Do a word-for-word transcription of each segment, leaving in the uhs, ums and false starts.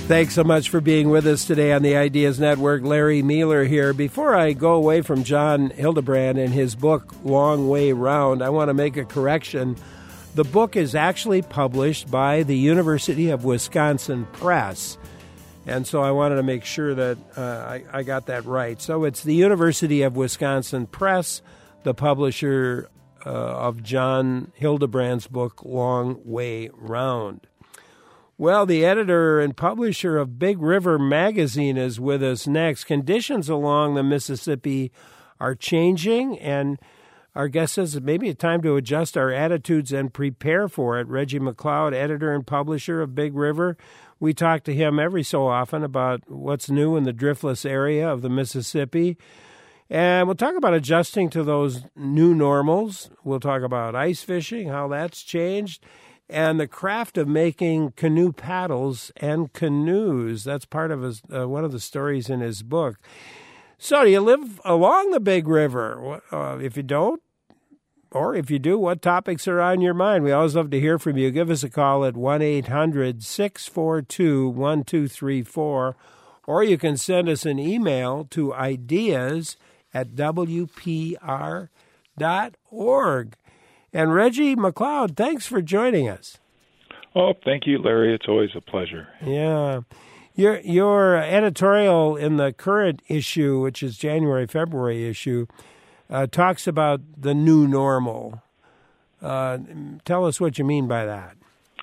Thanks so much for being with us today on the Ideas Network. Larry Mueller here. Before I go away from John Hildebrand and his book, Long Way Round, I want to make a correction. The book is actually published by the University of Wisconsin Press. And so I wanted to make sure that uh, I, I got that right. So it's the University of Wisconsin Press, the publisher uh, of John Hildebrand's book, Long Way Round. Well, the editor and publisher of Big River Magazine is with us next. Conditions along the Mississippi are changing, and our guest says it may be a time to adjust our attitudes and prepare for it. Reggie McLeod, editor and publisher of Big River. We talk to him every so often about what's new in the driftless area of the Mississippi. And we'll talk about adjusting to those new normals. We'll talk about ice fishing, how that's changed, and the craft of making canoe paddles and canoes. That's part of his, uh, one of the stories in his book. So do you live along the Big River? Uh, if you don't, or if you do, what topics are on your mind? We always love to hear from you. Give us a call at one eight hundred six four two one two three four, or you can send us an email to ideas at w p r dot org. And Reggie McLeod, thanks for joining us. Oh, thank you, Larry. It's always a pleasure. Yeah. Your your editorial in the current issue, which is January, February issue, uh, talks about the new normal. Uh, tell us what you mean by that.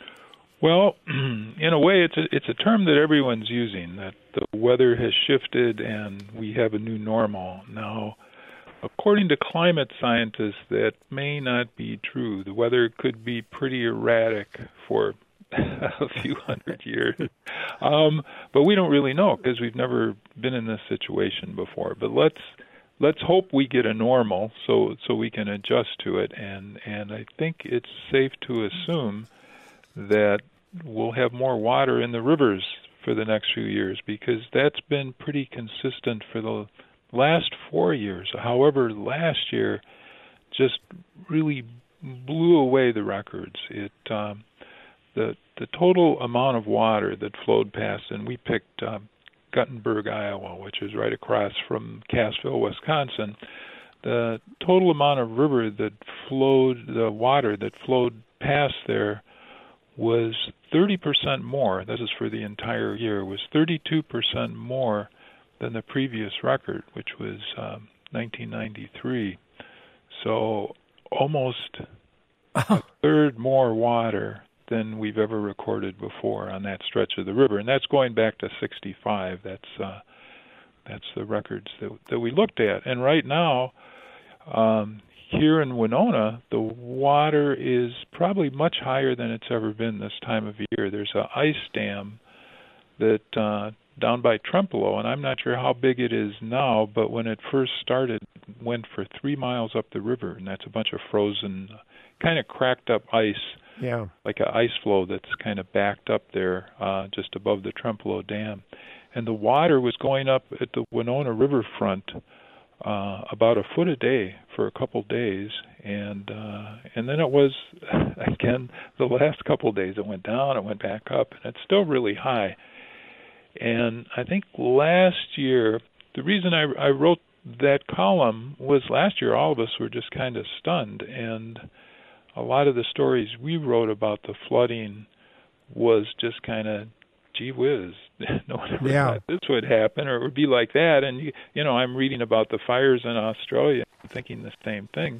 Well, in a way, it's a, it's a term that everyone's using, that the weather has shifted and we have a new normal. Now, according to climate scientists, that may not be true. The weather could be pretty erratic for a few hundred years. Um, but we don't really know because we've never been in this situation before. But let's let's hope we get a normal so so we can adjust to it. And, and I think it's safe to assume that we'll have more water in the rivers for the next few years because that's been pretty consistent for the last four years. However, last year just really blew away the records. It um, the the total amount of water that flowed past, and we picked uh, Guttenberg, Iowa, which is right across from Cassville, Wisconsin. The total amount of river that flowed, the water that flowed past there, was thirty percent more. This is for the entire year. Was thirty-two percent more than the previous record, which was um, nineteen ninety-three. So almost a third more water than we've ever recorded before on that stretch of the river, and that's going back to sixty-five. That's uh, that's the records that that we looked at. And right now, um, here in Winona, the water is probably much higher than it's ever been this time of year. There's an ice dam that uh, down by Trempealeau, and I'm not sure how big it is now, but when it first started, it went for three miles up the river, and that's a bunch of frozen, kind of cracked up ice, yeah, like an ice flow that's kind of backed up there uh, just above the Trempealeau Dam. And the water was going up at the Winona riverfront uh, about a foot a day for a couple days, and uh, and then it was, again, the last couple days it went down, it went back up, and it's still really high. And I think last year, the reason I, I wrote that column was last year all of us were just kind of stunned, and a lot of the stories we wrote about the flooding was just kind of, gee whiz, no one ever yeah. thought this would happen or it would be like that. And, you, you know, I'm reading about the fires in Australia thinking the same thing.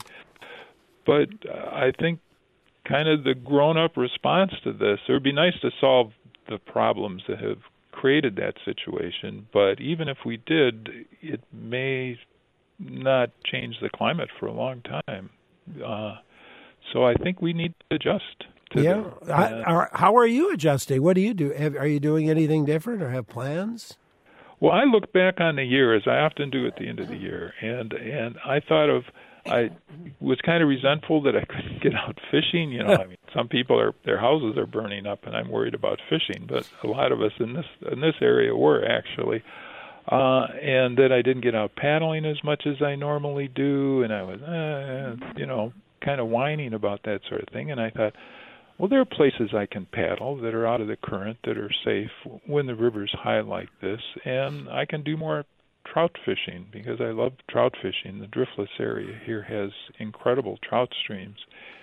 But uh, I think kind of the grown-up response to this, it would be nice to solve the problems that have created that situation, but even if we did, it may not change the climate for a long time. Uh, so I think we need to adjust to yeah. the, uh, how are you adjusting? What do you do? Have, are you doing anything different or have plans? Well, I look back on the year, as I often do at the end of the year, and and I thought of, I was kind of resentful that I couldn't get out fishing. You know, I mean, some people are their houses are burning up, and I'm worried about fishing. But a lot of us in this in this area were actually, uh, and that I didn't get out paddling as much as I normally do, and I was, eh, you know, kind of whining about that sort of thing. And I thought, Well, there are places I can paddle that are out of the current that are safe when the river's high like this, and I can do more trout fishing because I love trout fishing. The driftless area here has incredible trout streams,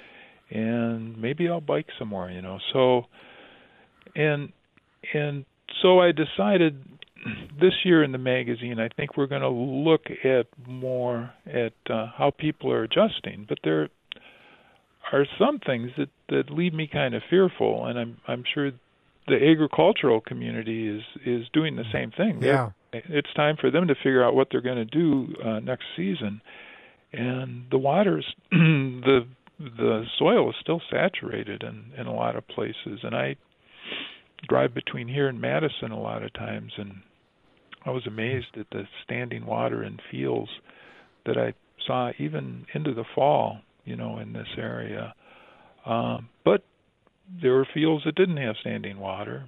and maybe I'll bike some more, you know. So, and and so I decided this year in the magazine, I think we're going to look at more at uh, how people are adjusting, but there are some things that, that leave me kind of fearful, and I'm I'm sure the agricultural community is, is doing the same thing. Yeah. They're, it's time for them to figure out what they're going to do uh, next season. And the waters, the the soil is still saturated in, in a lot of places. And I drive between here and Madison a lot of times, and I was amazed at the standing water in fields that I saw even into the fall, you know, in this area. Um, but there were fields that didn't have standing water.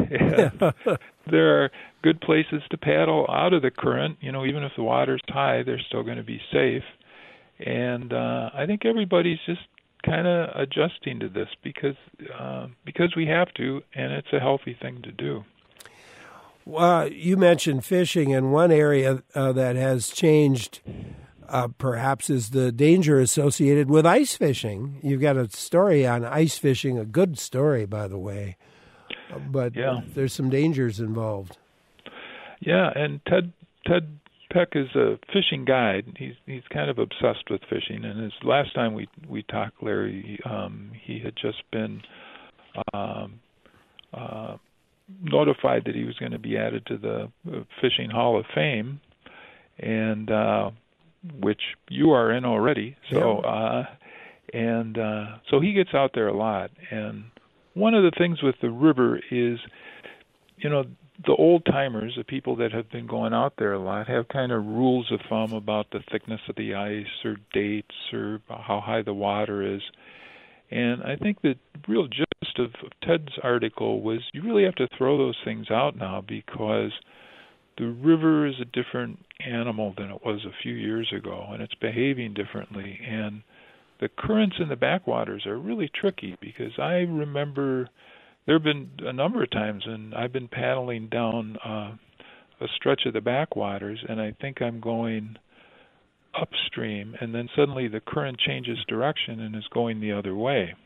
There are good places to paddle out of the current. You know, even if the water's high, they're still going to be safe. And uh, I think everybody's just kind of adjusting to this because uh, because we have to, and it's a healthy thing to do. Well, you mentioned fishing, and one area uh, that has changed Uh, perhaps is the danger associated with ice fishing. You've got a story on ice fishing, a good story, by the way, but yeah. there's some dangers involved. Yeah, and Ted Ted Peck is a fishing guide. He's he's kind of obsessed with fishing, and his last time we we talked, Larry, um, he had just been um, uh, notified that he was going to be added to the Fishing Hall of Fame, and uh, which you are in already. So, yeah. uh, and uh, so he gets out there a lot. And one of the things with the river is, you know, the old timers, the people that have been going out there a lot, have kind of rules of thumb about the thickness of the ice or dates or how high the water is. And I think the real gist of Ted's article was you really have to throw those things out now because the river is a different animal than it was a few years ago, and it's behaving differently. And the currents in the backwaters are really tricky because I remember there have been a number of times when I've been paddling down uh, a stretch of the backwaters, and I think I'm going upstream, and then suddenly the current changes direction and is going the other way.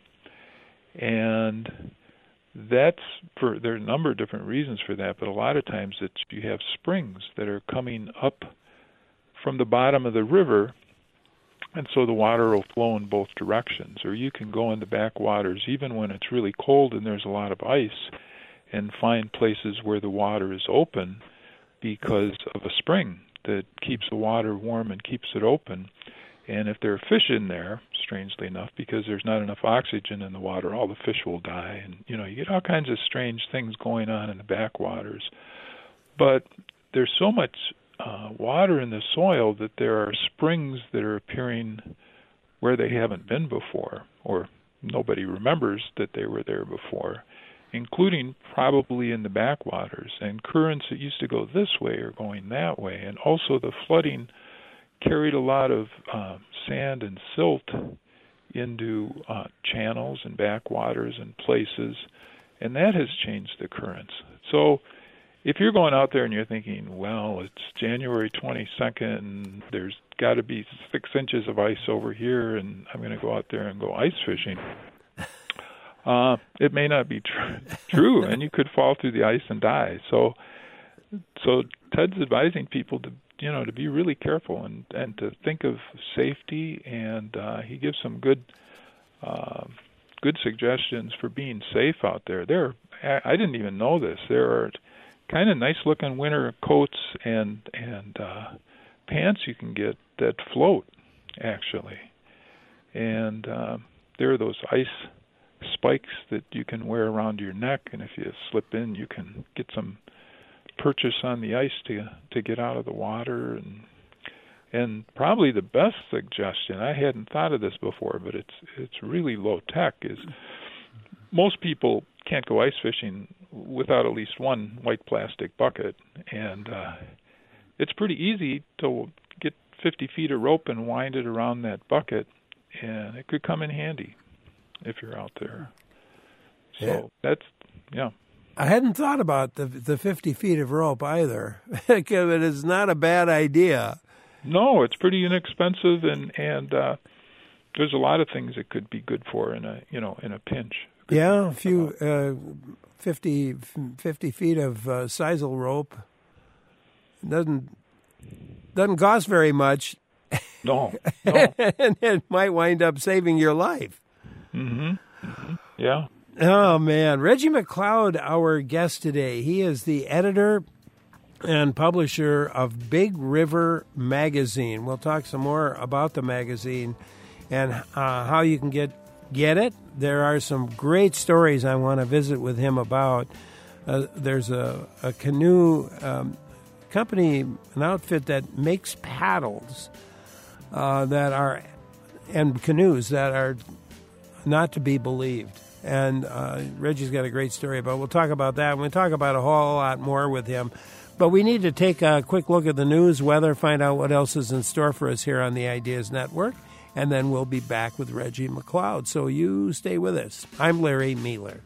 And that's for there are a number of different reasons for that, but a lot of times it's you have springs that are coming up from the bottom of the river, and so the water will flow in both directions. Or you can go in the backwaters even when it's really cold and there's a lot of ice and find places where the water is open because of a spring that keeps the water warm and keeps it open. And if there are fish in there, strangely enough, because there's not enough oxygen in the water, all the fish will die. And, you know, you get all kinds of strange things going on in the backwaters. But there's so much uh, water in the soil that there are springs that are appearing where they haven't been before, or nobody remembers that they were there before, including probably in the backwaters. And currents that used to go this way are going that way. And also the flooding carried a lot of uh, sand and silt into uh, channels and backwaters and places, and that has changed the currents. So if you're going out there and you're thinking, well, it's January twenty-second and there's got to be six inches of ice over here and I'm going to go out there and go ice fishing, uh, it may not be tr- true, and you could fall through the ice and die. So, so Ted's advising people to you know, to be really careful and, and to think of safety, and uh, he gives some good uh, good suggestions for being safe out there. There, I didn't even know this. There are kind of nice-looking winter coats and and uh, pants you can get that float, actually, and uh, there are those ice spikes that you can wear around your neck, and if you slip in, you can get some purchase on the ice to to get out of the water. And and probably the best suggestion, I hadn't thought of this before, but it's it's really low tech, is most people can't go ice fishing without at least one white plastic bucket, and uh, it's pretty easy to get fifty feet of rope and wind it around that bucket, and it could come in handy if you're out there. So yeah. that's, yeah. I hadn't thought about the the fifty feet of rope either. It is not a bad idea. No, it's pretty inexpensive, and and uh, there's a lot of things it could be good for in a you know in a pinch. Yeah, a few uh, fifty, fifty feet of uh, sisal rope doesn't doesn't cost very much. No, no. And it might wind up saving your life. Mm-hmm. mm-hmm. Yeah. Oh, man. Reggie McLeod, our guest today. He is the editor and publisher of Big River Magazine. We'll talk some more about the magazine and uh, how you can get get it. There are some great stories I want to visit with him about. Uh, there's a, a canoe um, company, an outfit that makes paddles uh, that are and canoes that are not to be believed. And uh, Reggie's got a great story about it. We'll talk about that. We'll talk about a whole lot more with him. But we need to take a quick look at the news, weather, find out what else is in store for us here on the Ideas Network, and then we'll be back with Reggie McLeod. So you stay with us. I'm Larry Mealer.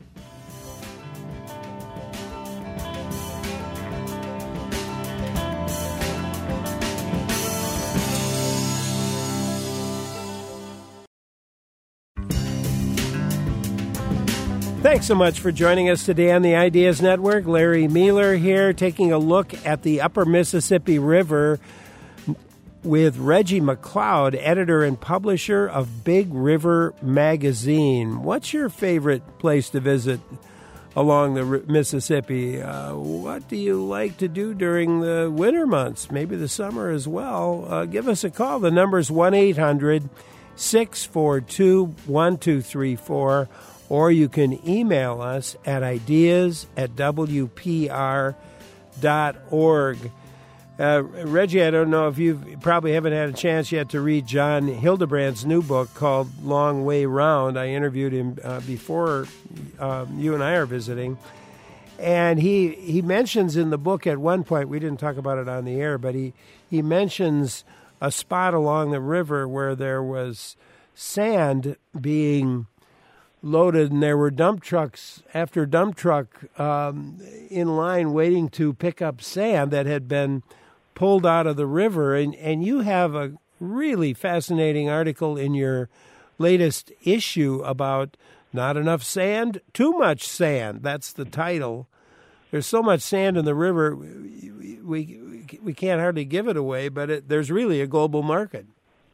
Thanks so much for joining us today on the Ideas Network. Larry Mealer here, taking a look at the Upper Mississippi River with Reggie McLeod, editor and publisher of Big River Magazine. What's your favorite place to visit along the Mississippi? Uh, what do you like to do during the winter months, maybe the summer as well? Uh, give us a call. The number's one eight hundred six four two one two three four. Or you can email us at ideas at w p r dot org. Uh, Reggie, I don't know if you probably haven't had a chance yet to read John Hildebrand's new book called Long Way Round. I interviewed him uh, before uh, you and I are visiting. And he, he mentions in the book at one point, we didn't talk about it on the air, but he, he mentions a spot along the river where there was sand being loaded, and there were dump trucks after dump truck um, in line waiting to pick up sand that had been pulled out of the river. And, and you have a really fascinating article in your latest issue about not enough sand, too much sand. That's the title. There's so much sand in the river, we we, we can't hardly give it away, but it, there's really a global market.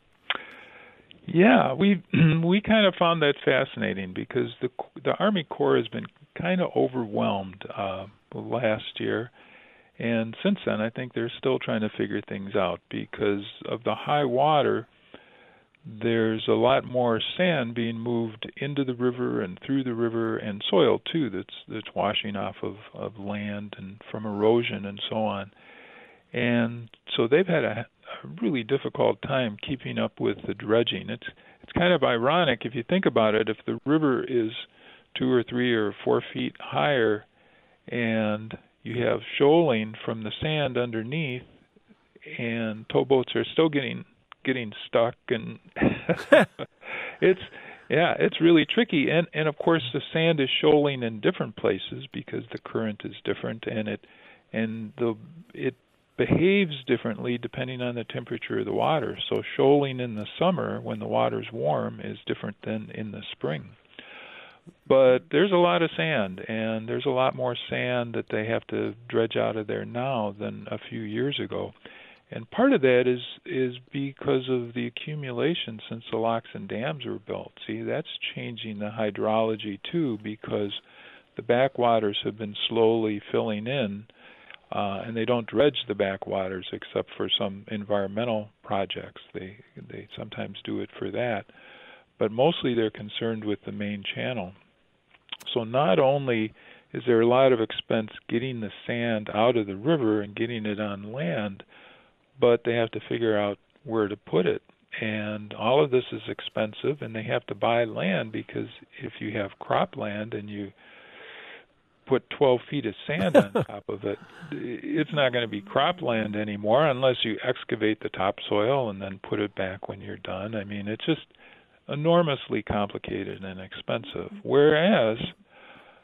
Yeah, we we kind of found that fascinating because the the Army Corps has been kind of overwhelmed uh, last year, and since then I think they're still trying to figure things out because of the high water. There's a lot more sand being moved into the river and through the river, and soil too that's that's washing off of, of land and from erosion and so on. And so they've had a, a really difficult time keeping up with the dredging. It's it's kind of ironic if you think about it. If the river is two or three or four feet higher, and you have shoaling from the sand underneath, and towboats are still getting getting stuck, and it's yeah, it's really tricky. And and of course the sand is shoaling in different places because the current is different, and it and the it behaves differently depending on the temperature of the water. So shoaling in the summer when the water's warm is different than in the spring. But there's a lot of sand, and there's a lot more sand that they have to dredge out of there now than a few years ago. And part of that is is because of the accumulation since the locks and dams were built. See, that's changing the hydrology too, because the backwaters have been slowly filling in, uh, and they don't dredge the backwaters except for some environmental projects. They they sometimes do it for that, but mostly they're concerned with the main channel. So not only is there a lot of expense getting the sand out of the river and getting it on land, but they have to figure out where to put it. And all of this is expensive, and they have to buy land, because if you have cropland and you put twelve feet of sand on top of it, it's not going to be cropland anymore unless you excavate the topsoil and then put it back when you're done. I mean, it's just enormously complicated and expensive. Whereas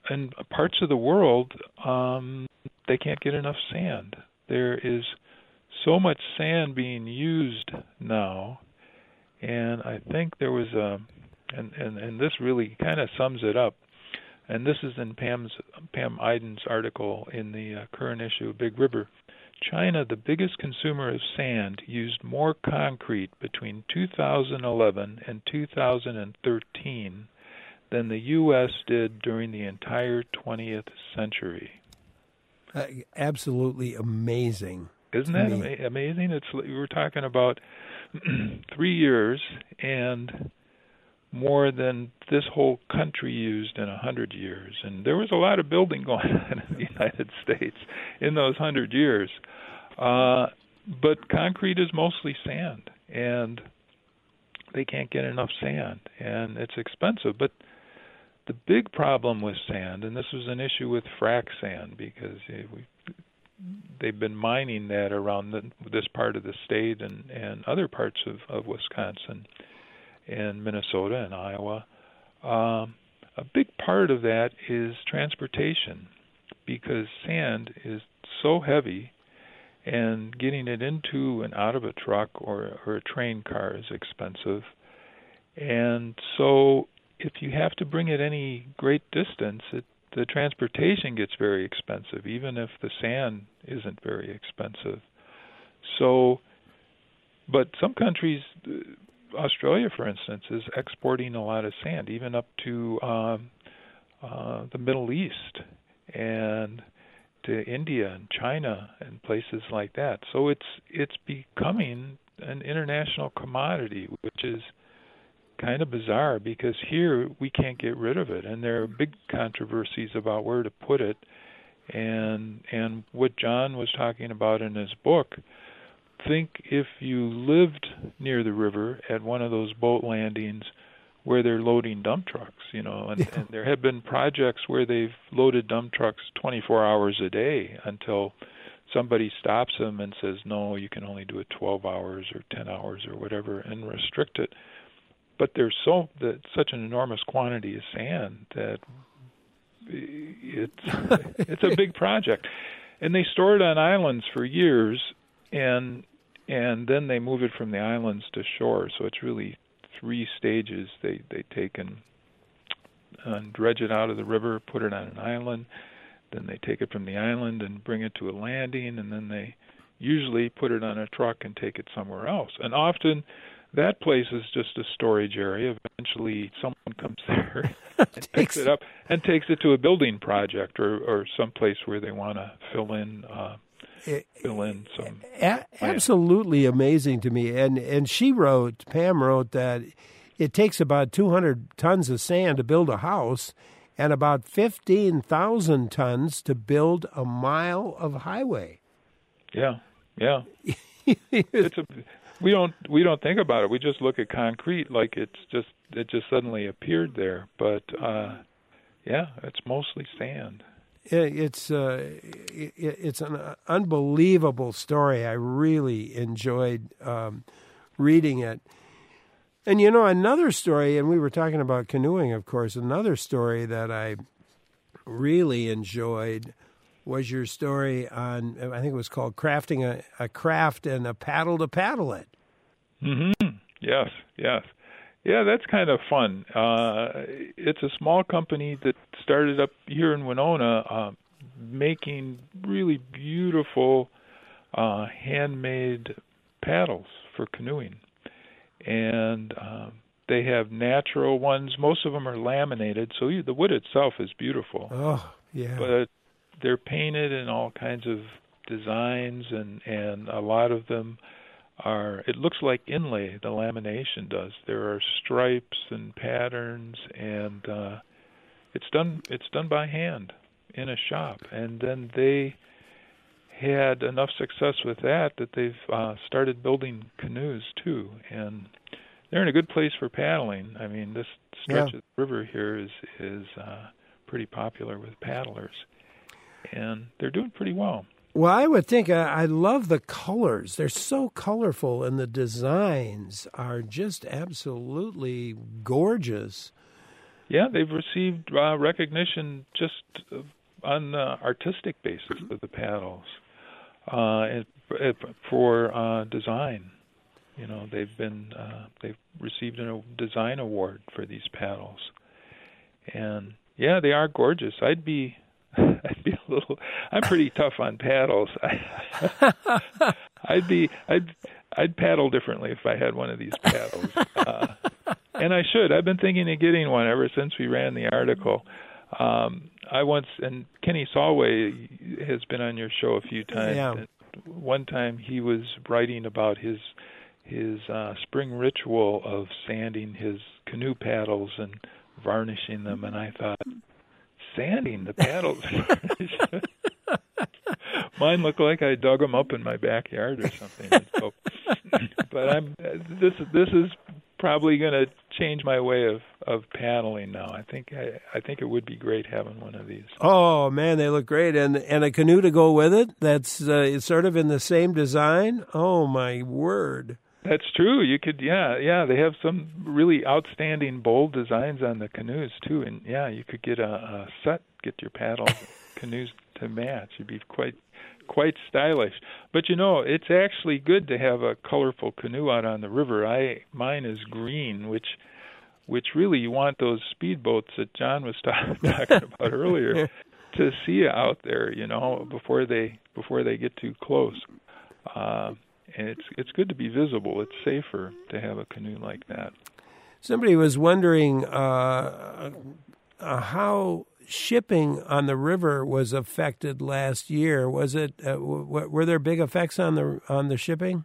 in parts of the world, um, they can't get enough sand. There is so much sand being used now, and I think there was a, and, and, and this really kind of sums it up, and this is in Pam's Pam Iden's article in the uh, current issue of Big River. China, the biggest consumer of sand, used more concrete between two thousand eleven and two thousand thirteen than the U S did during the entire twentieth century. Uh, absolutely amazing. Isn't that ama- amazing? It's we were talking about three years and more than this whole country used in a hundred years. And there was a lot of building going on in the United States in those hundred years. Uh, but concrete is mostly sand, and they can't get enough sand, and it's expensive. But the big problem with sand, and this was an issue with frac sand, because it, we, they've been mining that around the, this part of the state and, and other parts of, of Wisconsin and Minnesota and Iowa. Um, a big part of that is transportation, because sand is so heavy, and getting it into and out of a truck or, or a train car is expensive. And so if you have to bring it any great distance, it, the transportation gets very expensive, even if the sand isn't very expensive. So, but some countries, Australia, for instance, is exporting a lot of sand, even up to um, uh, the Middle East and to India and China and places like that. So it's it's becoming an international commodity, which is kind of bizarre, because here we can't get rid of it, and there are big controversies about where to put it. And and what John was talking about in his book, think if you lived near the river at one of those boat landings where they're loading dump trucks, you know, and, and there have been projects where they've loaded dump trucks twenty-four hours a day until somebody stops them and says, no, you can only do it twelve hours or ten hours or whatever, and restrict it. But there's so that such an enormous quantity of sand that it's it's a big project, and they store it on islands for years, and and then they move it from the islands to shore. So it's really three stages. They they take and, and dredge it out of the river, put it on an island, then they take it from the island and bring it to a landing, and then they usually put it on a truck and take it somewhere else. And often that place is just a storage area. Eventually someone comes there and picks it up and takes it to a building project or, or some place where they want to fill in uh, fill in some. A- absolutely amazing to me. And and she wrote, Pam wrote, that it takes about two hundred tons of sand to build a house and about fifteen thousand tons to build a mile of highway. Yeah, yeah. it's a we don't we don't think about it. We just look at concrete like it's just it just suddenly appeared there. But uh, yeah, it's mostly sand. It's uh, it's an unbelievable story. I really enjoyed um, reading it. And, you know, another story, and we were talking about canoeing, of course, another story that I really enjoyed was your story on, I think it was called Crafting a, a Craft and a Paddle to Paddle It. Mm-hmm. Yes, yes. Yeah, that's kind of fun. Uh, it's a small company that started up here in Winona uh, making really beautiful uh, handmade paddles for canoeing. And um, they have natural ones. Most of them are laminated, so you, the wood itself is beautiful. Oh, yeah. But they're painted in all kinds of designs, and, and a lot of them are, it looks like inlay, the lamination does. There are stripes and patterns, and uh, it's done it's done by hand in a shop. And then they had enough success with that that they've uh, started building canoes too, and they're in a good place for paddling. I mean, this stretch yeah. of the river here is is uh, pretty popular with paddlers, and they're doing pretty well. Well, I would think, uh, I love the colors. They're so colorful, and the designs are just absolutely gorgeous. Yeah, they've received uh, recognition just on the artistic basis of the paddles, uh, it, it, for uh, design. You know, they've been uh, they've received a design award for these paddles, and yeah, they are gorgeous. I'd be I'd be a little. I'm pretty tough on paddles. I'd be I'd I'd paddle differently if I had one of these paddles. Uh, And I should. I've been thinking of getting one ever since we ran the article. Um, I once, and Kenny Solway has been on your show a few times. Yeah. And one time he was writing about his his uh, spring ritual of sanding his canoe paddles and varnishing them, and I thought, sanding the paddles? Mine look like I dug them up in my backyard or something. And so, but I'm this this is probably going to change my way of, of paddling now. I think I, I think it would be great having one of these. Oh man, they look great, and and a canoe to go with it. That's uh, sort of in the same design. Oh my word! That's true. You could, yeah, yeah. They have some really outstanding, bold designs on the canoes too, and yeah, you could get a, a set, get your paddles, canoes to match. It'd be quite quite stylish. But you know, it's actually good to have a colorful canoe out on the river. I mine is green, which which really you want those speedboats that John was talk, talking about earlier to see out there, you know, before they before they get too close. Uh, and it's it's good to be visible. It's safer to have a canoe like that. Somebody was wondering uh, uh, how shipping on the river was affected last year. Was it? Uh, w- were there big effects on the on the shipping?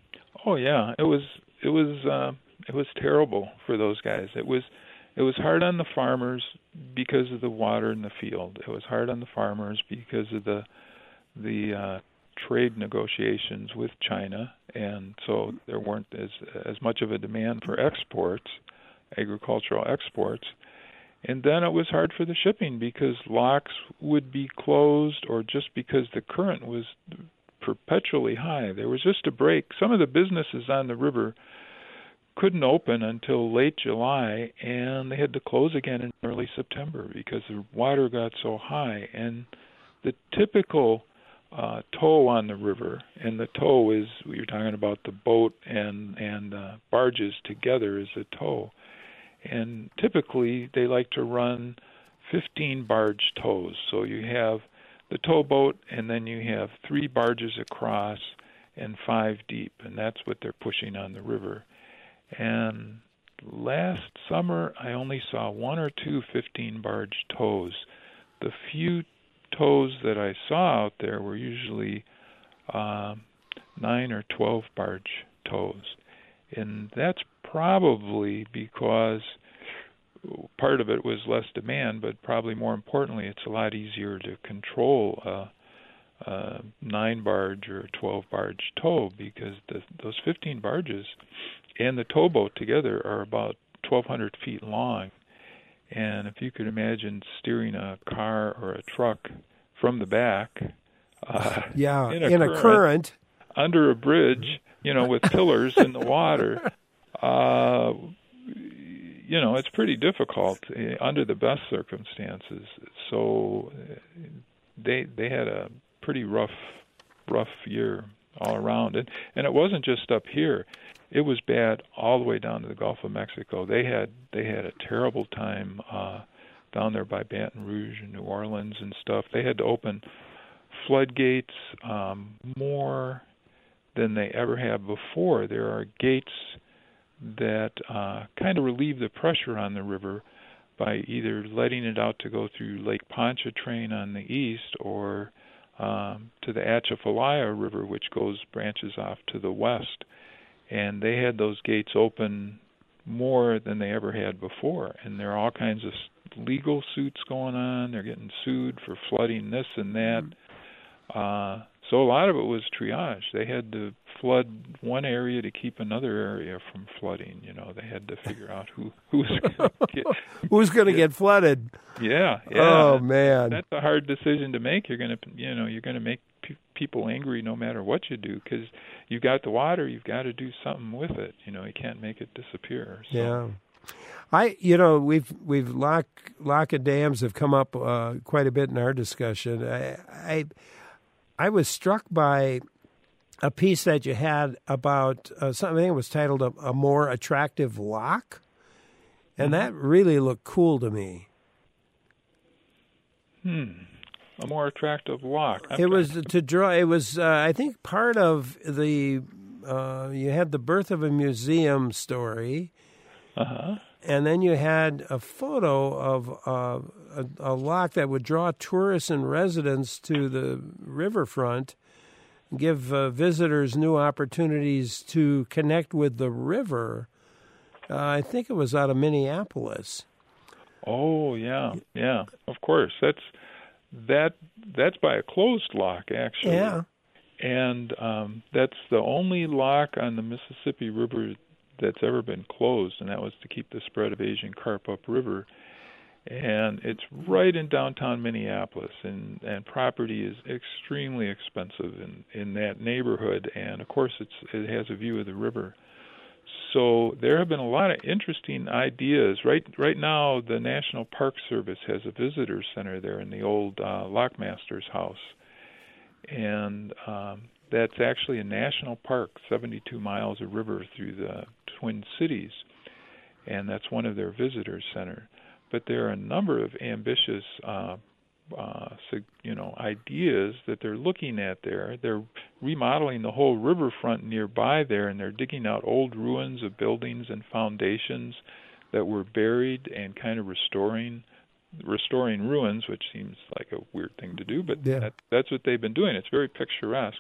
Oh yeah, it was. It was. Uh, it was terrible for those guys. It was. It was hard on the farmers because of the water in the field. It was hard on the farmers because of the the uh, trade negotiations with China, and so there weren't as as much of a demand for exports, agricultural exports. And then it was hard for the shipping because locks would be closed, or just because the current was perpetually high. There was just a break. Some of the businesses on the river couldn't open until late July, and they had to close again in early September because the water got so high. And the typical uh, tow on the river, and the tow is, you're talking about the boat and, and uh, barges together is a tow. And typically they like to run fifteen barge tows. So you have the towboat, and then you have three barges across and five deep, and that's what they're pushing on the river. And last summer I only saw one or two fifteen barge tows. The few tows that I saw out there were usually um, nine or twelve barge tows. And that's probably because part of it was less demand, but probably more importantly, it's a lot easier to control a, a nine barge or twelve barge tow, because the, those fifteen barges and the towboat together are about twelve hundred feet long. And if you could imagine steering a car or a truck from the back, uh, yeah, in, a, in current, a current under a bridge, you know, with pillars in the water, uh, you know, it's pretty difficult uh, under the best circumstances. So uh, they they had a pretty rough rough year all around, and and it wasn't just up here. It was bad all the way down to the Gulf of Mexico. They had they had a terrible time uh, down there by Baton Rouge and New Orleans and stuff. They had to open floodgates um, more than they ever have before. There are gates that uh, kind of relieve the pressure on the river by either letting it out to go through Lake Pontchartrain on the east, or um, to the Atchafalaya River, which goes branches off to the west. And they had those gates open more than they ever had before. And there are all kinds of legal suits going on. They're getting sued for flooding this and that. Uh, so a lot of it was triage. They had to flood one area to keep another area from flooding. You know, they had to figure out who, who was going to get who's going to get flooded. Yeah, yeah. Oh man, that's a hard decision to make. You're going to, you know, you're going to make pe- people angry no matter what you do, because you've got the water. You've got to do something with it. You know, you can't make it disappear. So. Yeah. I, you know, we've we've lock lock of dams have come up uh, quite a bit in our discussion. I, I I was struck by a piece that you had about uh, something that was titled a, a More Attractive Lock, and that really looked cool to me. Hmm. A more attractive lock. It was to draw. It was, uh, I think, part of the. Uh, you had the Birth of a Museum story, uh-huh. and then you had a photo of uh, a, a lock that would draw tourists and residents to the riverfront, give uh, visitors new opportunities to connect with the river. Uh, I think it was out of Minneapolis. Oh yeah, yeah. Of course, that's that. That's by a closed lock, actually. Yeah. And um, that's the only lock on the Mississippi River that's ever been closed, and that was to keep the spread of Asian carp upriver. And it's right in downtown Minneapolis, and, and property is extremely expensive in, in that neighborhood. And of course, it's it has a view of the river. So there have been a lot of interesting ideas. Right right now, the National Park Service has a visitor center there in the old uh, Lockmaster's house. And um, that's actually a national park, seventy-two miles of river through the Twin Cities, and that's one of their visitor center. But there are a number of ambitious, uh, uh, you know, ideas that they're looking at there. They're remodeling the whole riverfront nearby there, and they're digging out old ruins of buildings and foundations that were buried and kind of restoring. restoring ruins, which seems like a weird thing to do, but yeah. that, that's what they've been doing. It's very picturesque.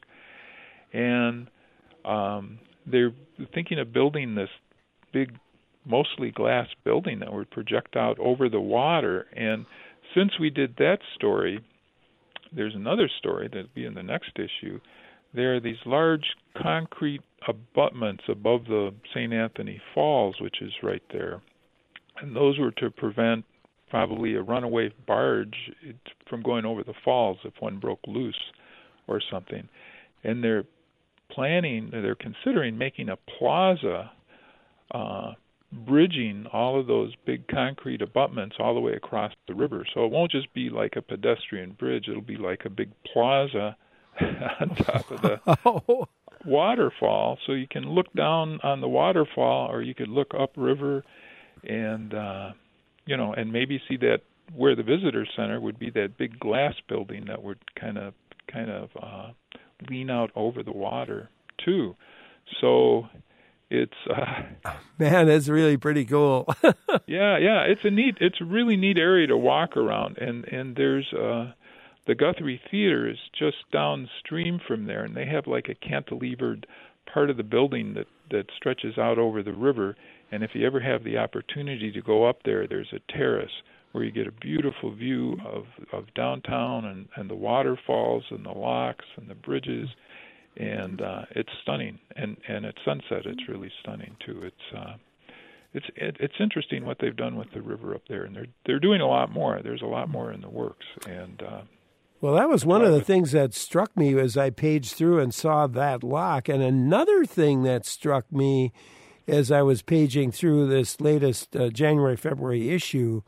And um, they're thinking of building this big, mostly glass building that would project out over the water. And since we did that story, there's another story that will be in the next issue. There are these large concrete abutments above the Saint Anthony Falls, which is right there. And those were to prevent probably a runaway barge from going over the falls if one broke loose or something. And they're planning, they're considering making a plaza uh, bridging all of those big concrete abutments all the way across the river. So it won't just be like a pedestrian bridge, it'll be like a big plaza on top of the oh. waterfall. So you can look down on the waterfall, or you could look upriver and uh you know, and maybe see that where the visitor center would be that big glass building that would kind of kind of uh, lean out over the water too. So it's uh, man, that's really pretty cool. yeah, yeah, it's a neat, it's a really neat area to walk around, and and there's uh, the Guthrie Theater is just downstream from there, and they have like a cantilevered part of the building that that stretches out over the river. And if you ever have the opportunity to go up there, there's a terrace where you get a beautiful view of, of downtown and, and the waterfalls and the locks and the bridges, and uh, it's stunning. And, and at sunset, it's really stunning too. It's uh, it's it, it's interesting what they've done with the river up there, and they're they're doing a lot more. There's a lot more in the works, and. Uh, Well, that was one of the things that struck me as I paged through and saw that lock. And another thing that struck me as I was paging through this latest uh, January, February issue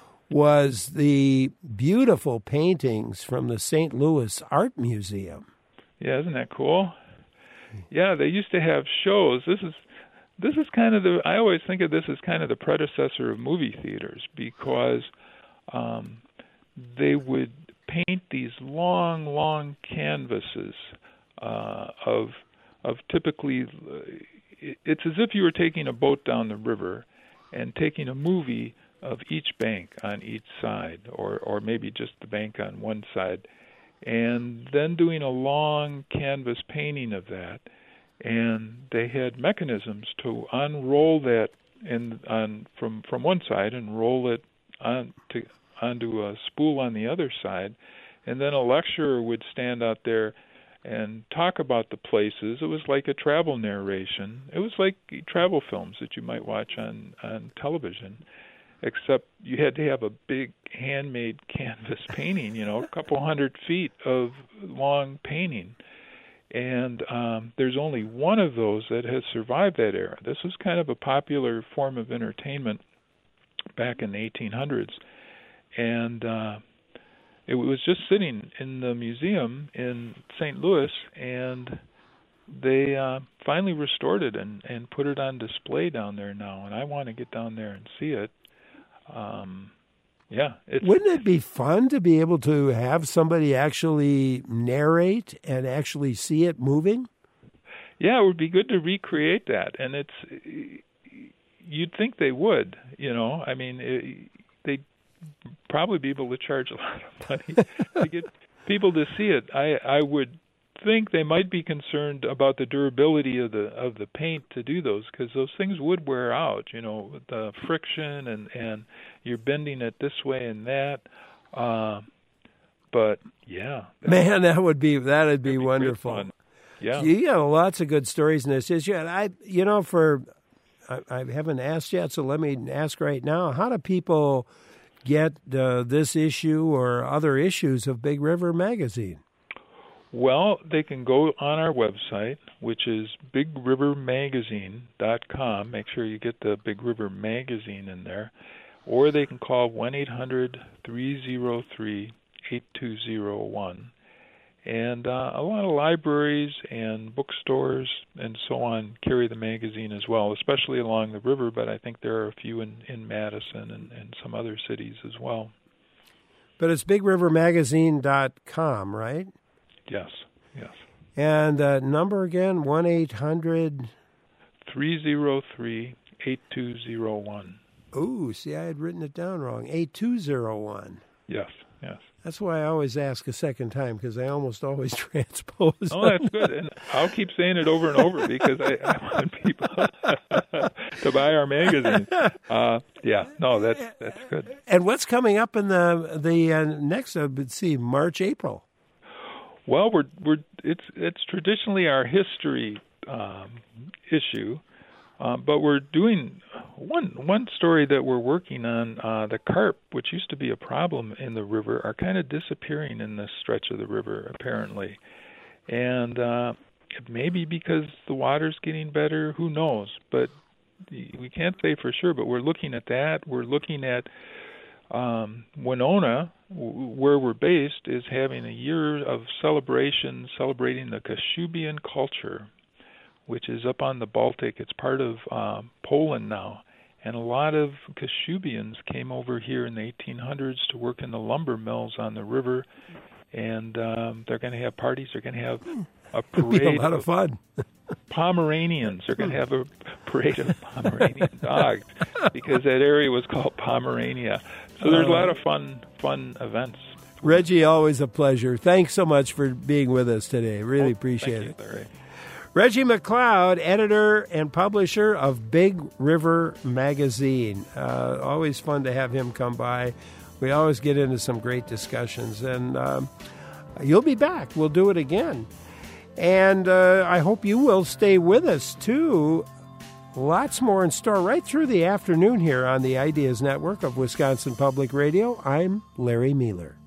was the beautiful paintings from the Saint Louis Art Museum. Yeah, isn't that cool? Yeah, they used to have shows. This is this is kind of the, I always think of this as kind of the predecessor of movie theaters, because um, they would paint these long, long canvases uh, of of typically, it's as if you were taking a boat down the river and taking a movie of each bank on each side, or or maybe just the bank on one side, and then doing a long canvas painting of that. And they had mechanisms to unroll that in on from from one side and roll it on to onto a spool on the other side, and then a lecturer would stand out there and talk about the places. It was like a travel narration. It was like travel films that you might watch on, on television, except you had to have a big handmade canvas painting, you know, a couple hundred feet of long painting. And um, there's only one of those that has survived that era. This was kind of a popular form of entertainment back in the eighteen hundreds, and uh, it was just sitting in the museum in Saint Louis, and they uh, finally restored it and, and put it on display down there now, and I want to get down there and see it. Um, yeah. It's, Wouldn't it be fun to be able to have somebody actually narrate and actually see it moving? Yeah, it would be good to recreate that, and it's you'd think they would, you know. I mean, it, they'd probably be able to charge a lot of money to get people to see it. I, I would think they might be concerned about the durability of the of the paint to do those, because those things would wear out, you know, with the friction and and you're bending it this way and that. Uh, but yeah, man, that would be that'd be wonderful. Yeah, you got lots of good stories in this issue. And I, you know, for I, I haven't asked yet, so let me ask right now: how do people get uh, this issue or other issues of Big River Magazine? Well, they can go on our website, which is big river magazine dot com. Make sure you get the Big River Magazine in there. Or they can call one eight hundred three oh three eight two oh one. And uh, a lot of libraries and bookstores and so on carry the magazine as well, especially along the river, but I think there are a few in, in Madison and, and some other cities as well. But it's big river magazine dot com, right? Yes, yes. And uh, number again, one eight hundred three oh three eight two oh one. Ooh, see, I had written it down wrong. eight two oh one. Yes, yes. That's why I always ask a second time, because I almost always transpose. Oh, that's good. And I'll keep saying it over and over because I, I want people to buy our magazine. Uh, yeah, no, that's that's good. And what's coming up in the the uh, next, uh, let's see, March, April? Well, we're we're it's it's traditionally our history um, issue, uh, but we're doing one one story that we're working on. Uh, the carp, which used to be a problem in the river, are kind of disappearing in this stretch of the river apparently, and uh, it may be because the water's getting better. Who knows? But we can't say for sure. But we're looking at that. We're looking at um, Winona, where we're based, is having a year of celebration celebrating the Kashubian culture, which is up on the Baltic. It's part of um, Poland now. And a lot of Kashubians came over here in the eighteen hundreds to work in the lumber mills on the river. And um, they're going to have parties. They're going to have a parade. It'll be a lot of fun. Pomeranians. They're going to have a parade of Pomeranian dogs because that area was called Pomerania. So there's a lot of fun, fun events. Reggie, always a pleasure. Thanks so much for being with us today. Really oh, appreciate thank it. You, Larry. Reggie McLeod, editor and publisher of Big River Magazine. Uh, always fun to have him come by. We always get into some great discussions, and um, you'll be back. We'll do it again. And uh, I hope you will stay with us, too. Lots more in store right through the afternoon here on the Ideas Network of Wisconsin Public Radio. I'm Larry Mueller.